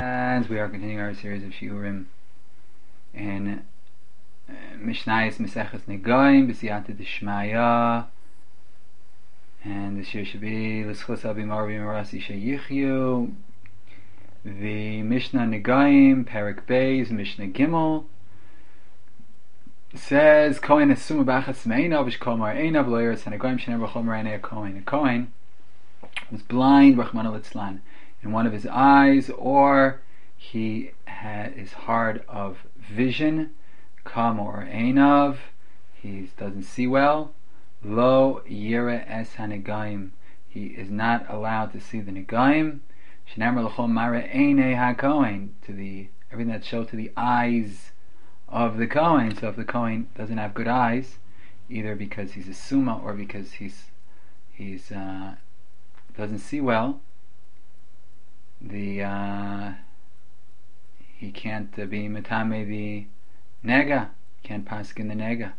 And we are continuing our series of shiurim in Mishnayos Maseches Negoim B'siyata D'Shmaya, and this year should be L'schus Abi Marvi Marasi Sheyichyu. The Mishnah Negoim Perek Beis Mishnah Gimel says Kohen Asuma B'achas Me'einav V'shkol Mar Einav Lo Yeretz HaNegoim Shener B'chol Mar'anei Kohen. A Kohen was blind, Rachmana litzlan, in one of his eyes, or he is hard of vision, kam or einav, he doesn't see well, lo yira es hanegaim, he is not allowed to see the negaim, shenamar l'chol mara einei hakohen, to the everything that shows to the eyes of the kohen. So if the kohen doesn't have good eyes, either because he's a suma or because he's doesn't see well, he can't be metame the nega, can't paskin the nega.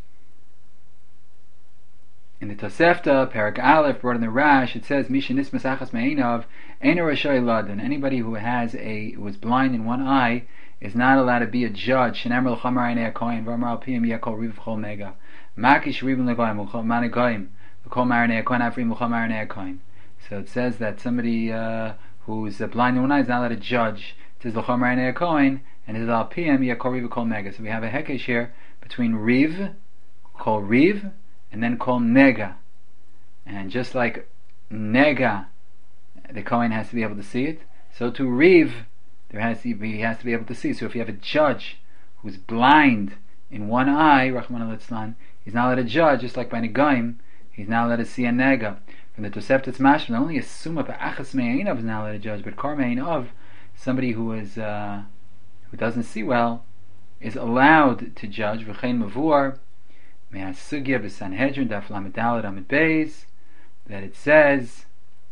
In the Tosefta, Perek Aleph, brought in the Rash, it says Misha Nismas Achas Me'einav Eina Rashay Ladon. Anybody who was blind in one eye is not allowed to be a judge. Shenamar l'chamar einei hakohen v'amar al piyam yakol riv v'chol nega makish rivim l'goyim v'chol manegoyim v'chol marinei hakohen afrim v'chol marinei hakohen. So it says that somebody who's blind in one eye is not allowed to judge. It says l'chol marinei hakohen, and it says al piyam yakol riv v'chol nega. So we have a hekesh here between riv, kol riv, and then kol nega. And just like nega, the kohen has to be able to see it, so to riv, he has to be able to see. So if you have a judge who's blind in one eye, Rachmana litzlan, he's not allowed to judge, just like by negaim, he's not allowed to see a nega. From the Tosefta it's mashma, not only a suma b'achas me'einav is not allowed to judge, but kar me'einav, somebody who doesn't see well, is allowed to judge. V'chein mavur me'asugya b'sanhedrin daf lamed daled amid beis, that it says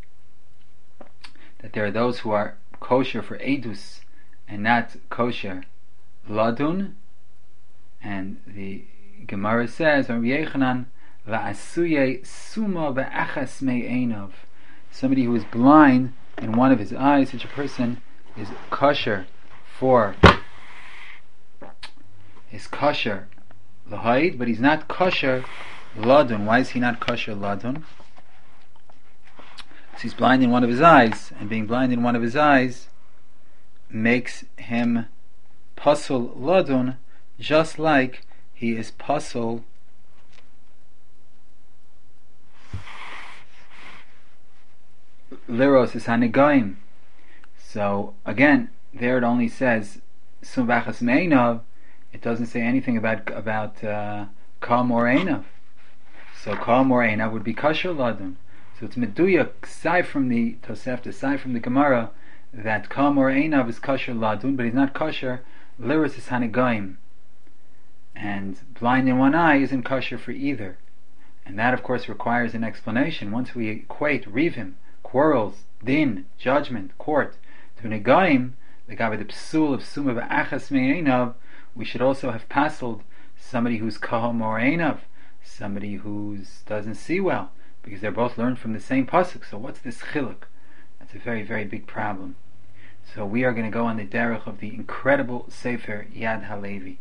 that there are those who are kosher for edus and not kosher ladun, and the Gemara says Rabbi Yechanan la'asuye suma ba'achas me'einav, somebody who is blind in one of his eyes, such a person is kosher lahaid, but he's not kosher ladun. Why is he not kosher ladun? Because he's blind in one of his eyes, and being blind in one of his eyes makes him pasul ladun, just like he is pasul liros is hanegaim. So again, there it only says sum b'achas me'einav. It doesn't say anything about kam or einav. So kam or einav would be kosher ladun. So it's meduyak, aside from the Tosefta, aside from the Gemara, that kam or einav is kosher ladun, but he's not kosher liros is hanegaim. And blind in one eye isn't kosher for either. And that of course requires an explanation. Once we equate rivim, quarrels, din, judgment, court, to negaim, the guy with the psul of suma b'achas me'einav, we should also have pasuled somebody who's kahom or einav, somebody who doesn't see well, because they're both learned from the same pasuk. So what's this chiluk? That's a very, very big problem. So we are going to go on the derech of the incredible Sefer Yad HaLevi.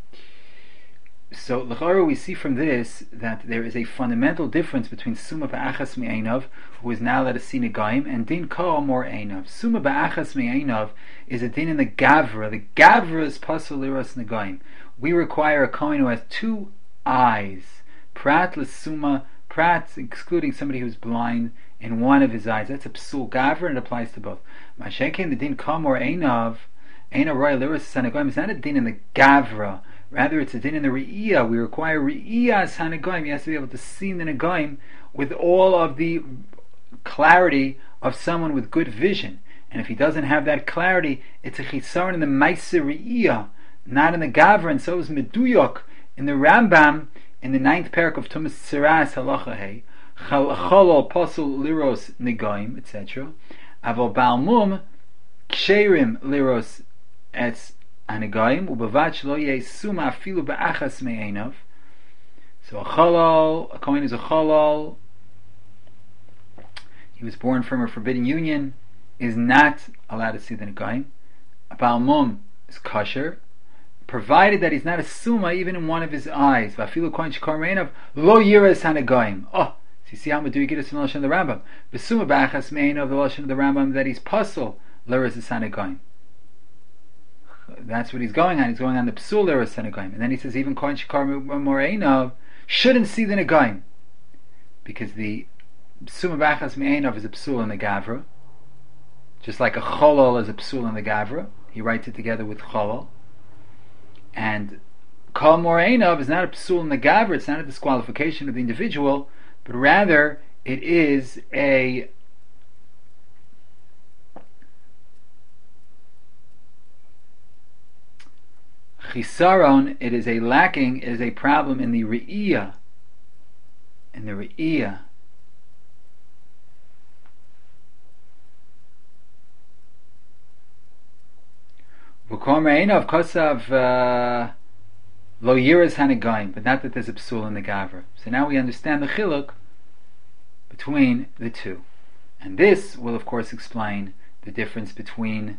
So l'chara, we see from this that there is a fundamental difference between suma ba'achas me'einav, who is now allowed to see negaim, and din kahom or einav. Suma ba'achas me'einav is a din in the gavra. The gavra is pasul liros negaim. We require a kohen who has two eyes, prat l'suma, prat excluding somebody who's blind in one of his eyes. That's a psul gavra, and it applies to both. Mashenkin, the din kahom or einav, eina roy liros negaim, is not a din in the gavra. Rather, it's a din in the re'iyah. We require re'iyah as hanegaim. He has to be able to see the negaim with all of the clarity of someone with good vision. And if he doesn't have that clarity, it's a chisaron in the ma'aser re'iyah, not in the gavra. And so is meduyok in the Rambam in the 9th parak of Tumas Tziras halacha hey, chalol pasul liros negaim, etc. Aval balmum ksherim liros etz hanegaim ubevat shelo yeh suma afilu ba'achas me'einav. So a kohen is a chalal. He was born from a forbidden union, is not allowed to see the negaim. a Baal Mum is kosher, provided that he's not a suma even in one of his eyes. Vafilu kohen shekar me'einav lo yiras hanagoyim. Oh, so you see how Medu get us from the Lashon of the Rambam. V'suma ba'achas me'einav, the Lashon of the Rambam, that he's puzzle liras hanagoyim. That's what he's going on. He's going on the psul liras hanagoyim. And then he says even kohen shekar me'einav shouldn't see the nagaim, because the suma ba'achas me'einav is a psul in the gavra, just like a cholol is a psul in the gavra. He writes it together with cholol. And kol moreinav is not a psul in the gavra, it's not a disqualification of the individual, but rather it is a chisaron, it is a lacking, it is a problem in the re'iyah. In the re'iyah. V'kol me'einav kosav lo yiras hanagayim, but not that there's a psul in the gavra. So now we understand the chiluk between the two, and this will of course explain the difference between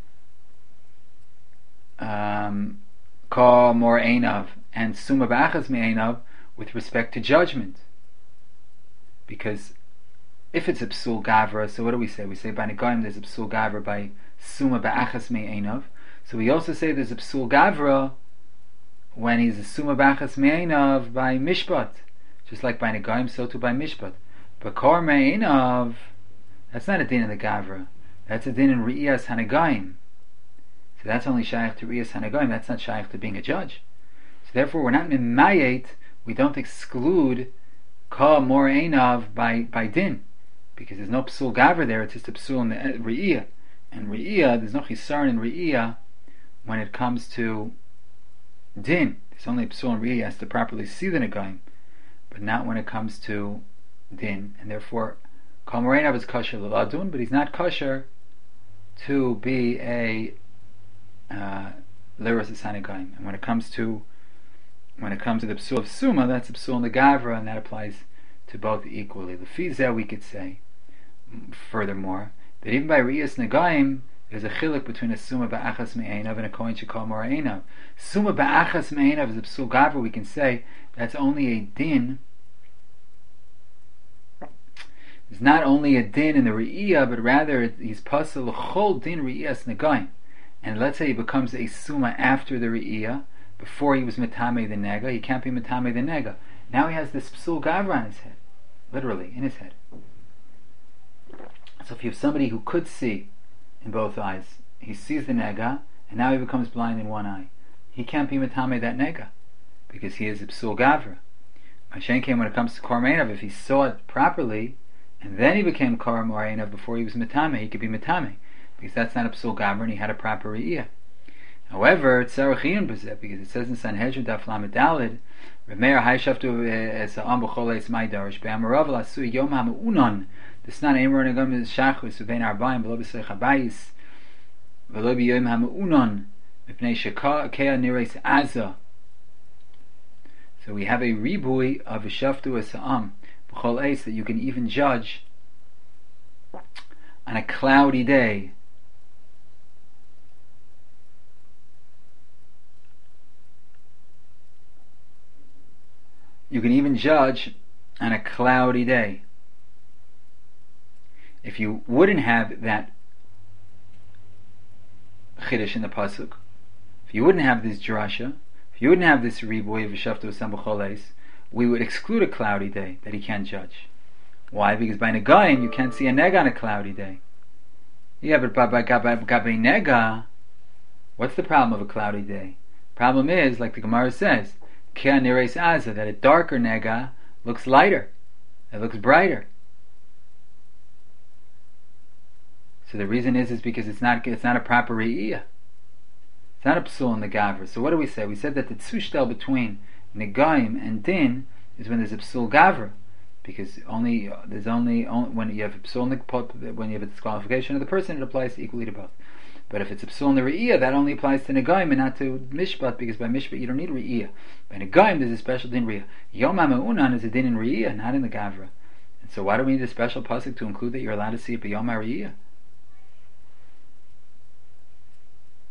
kol moreinav and suma ba'achas me'einav with respect to judgment. Because if it's a psul gavra, so what do we say? We say by nagayim there's a psul gavra by suma ba'achas me'einav. So we also say there's a psul gavra when he's a suma b'achas me'einav by mishpat, just like by nagayim, so too by mishpat. But kor me'einav, that's not a din in the gavra. That's a din in re'iyas hanagayim. So that's only shaykh to re'iyas hanagayim. That's not shaykh to being a judge. So therefore, we're not mimayet. We don't exclude kor mo'einav by din, because there's no psul gavra there. It's just a psul in the re'iyah. And re'iyah, there's no chisaron in re'iyah when it comes to din. There's only a psul in re'iyah has to properly see the nagayim, but not when it comes to din. And therefore kol moreinav is kosher l'ladun, but he's not kosher to be a liras hanagayim. And when it comes to the psul of suma, that's a psul in the gavra, and that applies to both equally. The fizeh, we could say furthermore that even by re'iyas nagayim there's a chiluk between a suma ba'achas me'einav and a kohen shekal moreinav. Suma ba'achas me'einav is a psul gavra. We can say that's only a din. It's not only a din in the re'iyah, but rather he's pasal chol din re'iyas nagayim. And let's say he becomes a suma after the re'iyah, before he was metame the nega, he can't be metame the nega. Now he has this psul gavra on his head, literally in his head. So if you have somebody who could see in both eyes, he sees the nega, and now he becomes blind in one eye, he can't be metame that nega, because he is a psul gavra. Mashen came when it comes to kor me'einav, if he saw it properly, and then he became kor moreinav before he was metame, he could be metame, because that's not a psul gavra, and he had a proper re'iyah. However, it's sarachiyun b'zeh, because it says in Sanhedrin daf lamed daled, Remeir hayshaftu es ha'am b'chol eis ma'idarish be'amarav l'asui yom ha'meunon desnan emor negam shachus uvein arba'im v'lo b'seich habayis v'lo b'yom ha'meunon mipnei shekah nireis aza. So we have a ribui of shaftu es ha'am b'chol eis that you can even judge on a cloudy day. You can even judge on a cloudy day. If you wouldn't have that chiddush in the pasuk, if you wouldn't have this drasha, if you wouldn't have this riboy of v'shaftu asam b'choles, we would exclude a cloudy day that he can't judge. Why? Because by negayim you can't see a nega on a cloudy day. Yeah, but by gabe nega, what's the problem of a cloudy day? Problem is, like the Gemara says, that a darker nega looks lighter, it looks brighter. So the reason is because it's not a proper re'iyah. It's not a psul in the gavra. So what do we say? We said that the tzushtel between negayim and din is when there's a psul gavra, because when you have a psul, when you have a disqualification of the person, it applies equally to both. But if it's a psul in the re'iyah, that only applies to negayim and not to mishpat, because by mishpat you don't need re'iyah. By negayim there's a special din re'iyah. Yom ha'meunan is a din in re'iyah, not in the gavra. And so why do we need a special pasuk to include that you're allowed to see it by yom ha're'iyah?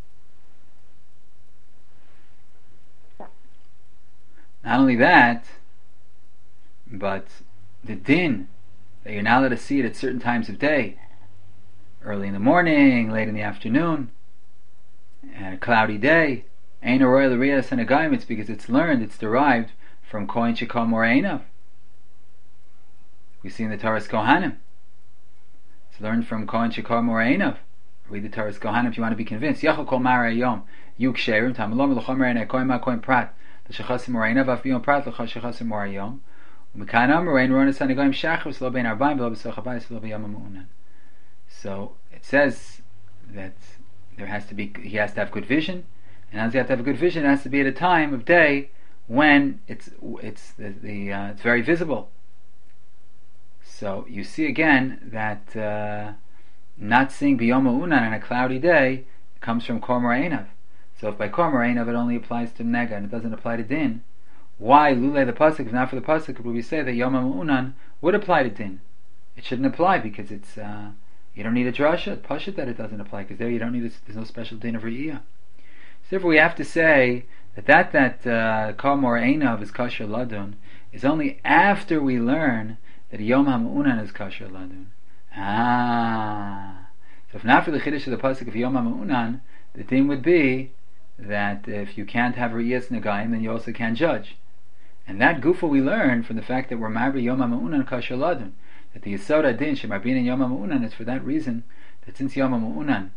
Not only that, but the din that you're not allowed to see it at certain times of day, early in the morning, late in the afternoon, and a cloudy day, Ein Aroi L'Riyas Hanagayim, it's because it's learned, it's derived from Kohen Shekal Moreinav. We see in the Taras Kohanim. It's learned from Kohen Shekal Moreinav. Read the Taras Kohanim if you want to be convinced. Yachal Kol Mara Yom Yuk Sherim Tamalom L'Chom Moreinav Kohen Ma Kohen Prat L'Shechasim Moreinav Afiyom Prat L'Shechasim Morayom U'Mekanam Morein Ronas Hanagayim Shachar Lo Bein Arbaim Lo B'Soch Habayis Lo B'Yom HaMu'unan. So it says that there has to be, he has to have good vision, and as he has to have a good vision, it has to be at a time of day when it's very visible. So you see again that not seeing B'Yom HaMu'unan on a cloudy day comes from Kor Moreinav. So if by Kor Moreinav it only applies to Nega and it doesn't apply to Din, why Lulei the Pasuk, if not for the Pasuk, would we say that Yom HaMu'unan would apply to Din? It shouldn't apply because it's you don't need a drasha, pashut that it doesn't apply, because there you don't need there's no special din of re'iyah. So therefore we have to say that kol moreinav is kasher ladun is only after we learn that Yom HaMu'unan is kasher ladun. So if not for the chiddush of the pasuk of Yom HaMu'unan, the din would be that if you can't have re'iyas negayim, then you also can't judge. And that gufa we learn from the fact that we're marbi Yom HaMu'unan kasher ladun. That the Yisod Adin Shemarbin in Yom HaMu'unan is for that reason that since Yom HaMu'unan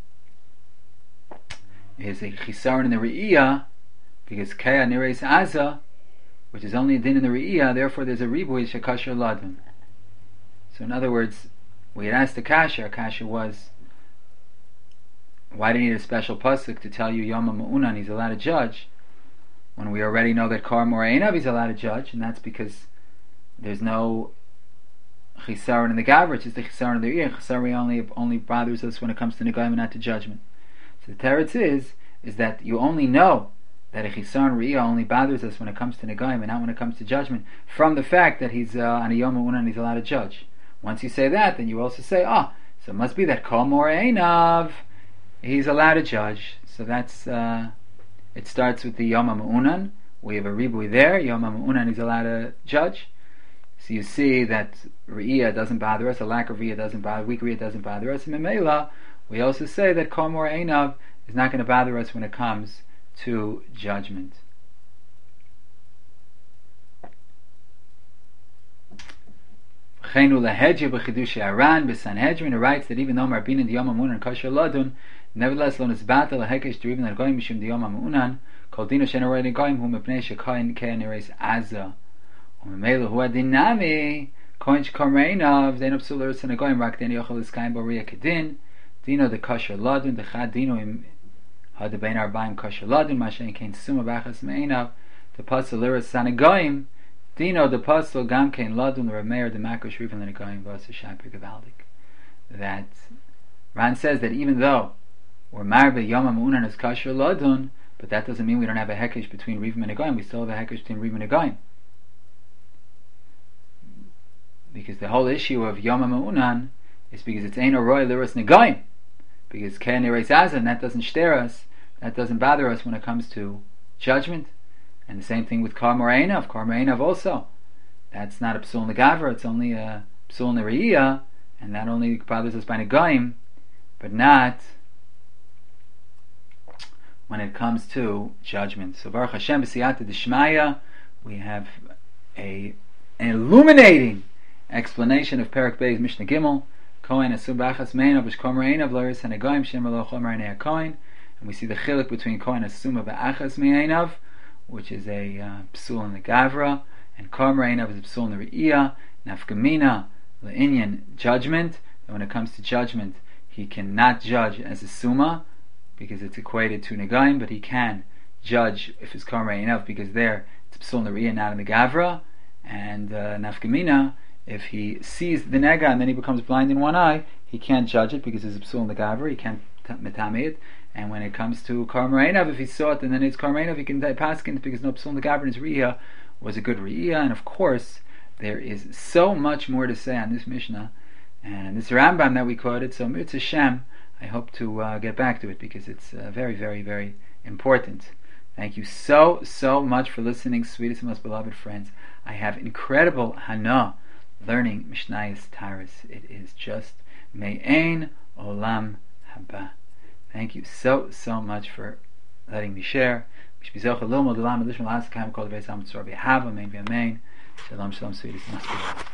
is a chisaron in the Re'iyah, because Kaya Nireis Aza, which is only a din in the Re'iyah, therefore there's a ribuy Shekasher Ladun. So in other words, we had asked the Kasha, our Kasha was, why do you need a special pasuk to tell you Yom HaMu'unan he's allowed to judge, when we already know that Kar Moreinav he's allowed to judge, and that's because there's no chisaron in the gavra, it's just the chisaron of the ear. Chisaron only bothers us when it comes to negayim and not to judgment. So the teretz is that you only know that a chisaron re'iyah only bothers us when it comes to negayim and not when it comes to judgment, from the fact that he's on a yom ha'unan he's allowed to judge. Once you say that, then you also say, so it must be that kol moreinav he's allowed to judge. So that's it starts with the yom ha'unan. We have a ribui there. Yom ha'unan he's allowed to judge. So you see that Re'iyah doesn't bother us, a lack of Re'iyah doesn't bother, weak Re'iyah doesn't bother us. And Memela, we also say that Kol Mor Einav is not going to bother us when it comes to judgment. Chenu lehedje b'chidush Aran b'Sanhedrin, it writes that even though Marbin Yom HaMu'unan Kasher Ladun, nevertheless lo nisbata lehekesh derivin l'goyim mishum Yom HaMu'unan, kol dino she'en aroi l'goyim hu mepnei shekayin ke'en eres Aza. Umemela hu adinami kohen shekareinav zein psul l'eretz hanagoyim rak den yochel l'skayim b'riyah kedin dino de kasher ladun de chad dino im had bein arbaim kasher ladun mashen kein suma b'achas meinav de pasul l'eretz hanagoyim dino de pasul gam kein ladun l'rameir de makosh rivin l'hanagoyim v'asa shapir gavaldik. That Ran says that even though we're marbe Yom HaMu'unan as kasher ladun, but that doesn't mean we don't have a hekesh between rivim and hanagoyim. We still have a hekesh between rivim and hanagoyim. Because the whole issue of Yom HaMu'unan is because it's Ein Aroi L'Eretz Negayim. Because Ke'en Eretz Azan, that doesn't shter us, that doesn't bother us when it comes to judgment. And the same thing with Kar Moreinav. Kar Moreinav also. That's not a Psul Negavra, it's only a Psul Nereiyah, and that only bothers us by Negayim, but not when it comes to judgment. So Baruch Hashem B'Siyata D'Shmaya, we have an illuminating explanation of Perek Bey's Mishnah Gimel. Kohen asum b'achas meinav b'shkom reinav loris hanegayim shem lo chomer nei Kohen, and we see the chiluk between Kohen asum b'achas meinav, which is a psul in the gavra, and Kohen reinav is a psul in the re'iyah. Nafkamina le'inyan judgment. And when it comes to judgment, he cannot judge as a suma because it's equated to negayim, but he can judge if it's Kohen reinav because there it's psul in the re'iyah, not in the gavra. And nafkamina, if he sees the nega and then he becomes blind in one eye, he can't judge it because it's a psul in the gaver, he can't metame it. And when it comes to Kar Moreinav, if he saw it and then it's Kar Moreinav, he can paskin because no psul in the gaver in his riyah was a good riyah. And of course, there is so much more to say on this Mishnah and this Rambam that we quoted. So Mirza Shem, I hope to get back to it because it's very, very, very important Thank you so much for listening, sweetest and most beloved friends. I have incredible hana learning Mishnayos Taharos. It is just me'ein olam haba. Thank you so much for letting me share. Shalom, shalom, sweetest and most beloved.